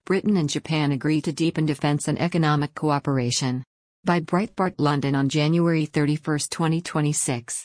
Britain and Japan agree to deepen defense and economic cooperation. By Breitbart London on January 31, 2026.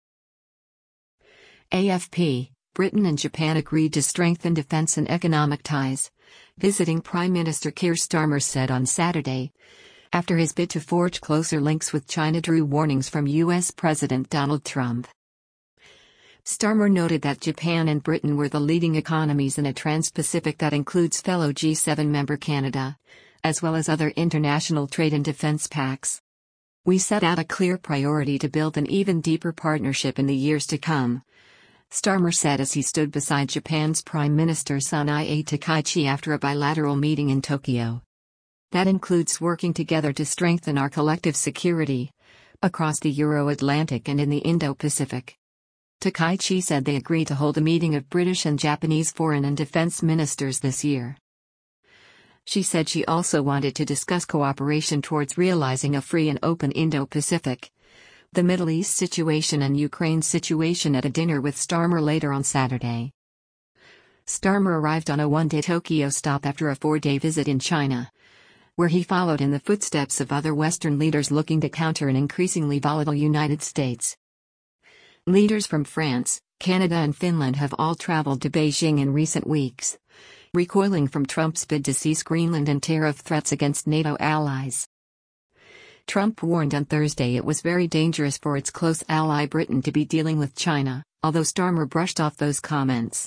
AFP, Britain and Japan agreed to strengthen defense and economic ties, visiting Prime Minister Keir Starmer said on Saturday, after his bid to forge closer links with China drew warnings from U.S. President Donald Trump. Starmer noted that Japan and Britain were the leading economies in a Trans-Pacific that includes fellow G7 member Canada, as well as other international trade and defense pacts. We set out a clear priority to build an even deeper partnership in the years to come, Starmer said as he stood beside Japan's Prime Minister Sanae Takaichi after a bilateral meeting in Tokyo. That includes working together to strengthen our collective security across the Euro-Atlantic and in the Indo-Pacific. Takaichi said they agreed to hold a meeting of British and Japanese foreign and defense ministers this year. She said she also wanted to discuss cooperation towards realizing a free and open Indo-Pacific, the Middle East situation and Ukraine's situation at a dinner with Starmer later on Saturday. Starmer arrived on a one-day Tokyo stop after a four-day visit in China, where he followed in the footsteps of other Western leaders looking to counter an increasingly volatile United States. Leaders from France, Canada and Finland have all traveled to Beijing in recent weeks, recoiling from Trump's bid to seize Greenland and tariff threats against NATO allies. Trump warned on Thursday it was very dangerous for its close ally Britain to be dealing with China, although Starmer brushed off those comments.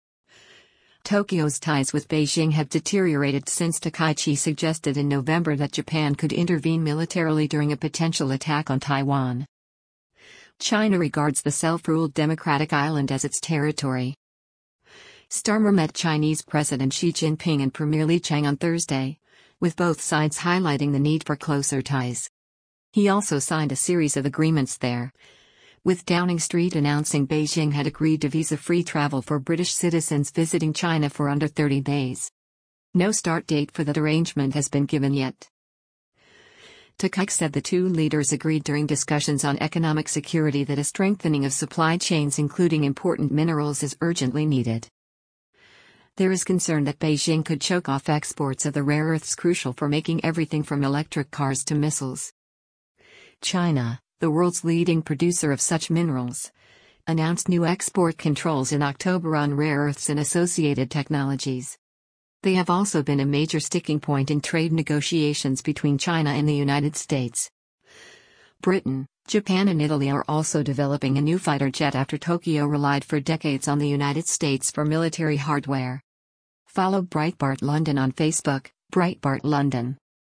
Tokyo's ties with Beijing have deteriorated since Takaichi suggested in November that Japan could intervene militarily during a potential attack on Taiwan. China regards the self-ruled democratic island as its territory. Starmer met Chinese President Xi Jinping and Premier Li Qiang on Thursday, with both sides highlighting the need for closer ties. He also signed a series of agreements there, with Downing Street announcing Beijing had agreed to visa-free travel for British citizens visiting China for under 30 days. No start date for that arrangement has been given yet. Takaichi said the two leaders agreed during discussions on economic security that a strengthening of supply chains including important minerals is urgently needed. There is concern that Beijing could choke off exports of the rare earths crucial for making everything from electric cars to missiles. China, the world's leading producer of such minerals, announced new export controls in October on rare earths and associated technologies. They have also been a major sticking point in trade negotiations between China and the United States. Britain, Japan and Italy are also developing a new fighter jet after Tokyo relied for decades on the United States for military hardware. Follow Breitbart London on Facebook, Breitbart London.